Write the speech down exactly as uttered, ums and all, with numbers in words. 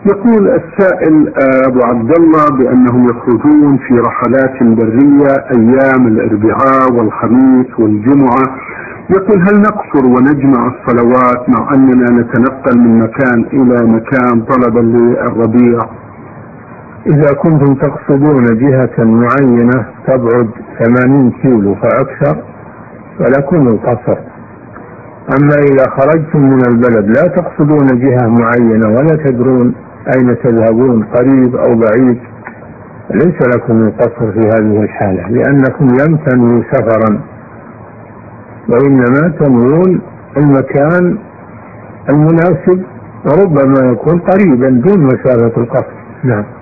يقول السائل أبو عبد الله بأنهم يخرجون في رحلات برية أيام الأربعاء والخميس والجمعة. يقول هل نقصر ونجمع الصلوات مع أننا نتنقل من مكان إلى مكان طلبا للربيع؟ إذا كنتم تقصدون جهة معينة تبعد ثمانين كيلو فأكثر فلكم القصر. أما إذا خرجتم من البلد لا تقصدون جهة معينة ولا تدرون أين تذهبون قريب أو بعيد ليس لكم القصر في هذه الحالة، لأنكم لم تنووا سفرا وإنما تنوون المكان المناسب وربما يكون قريبا دون مسافة القصر. نعم.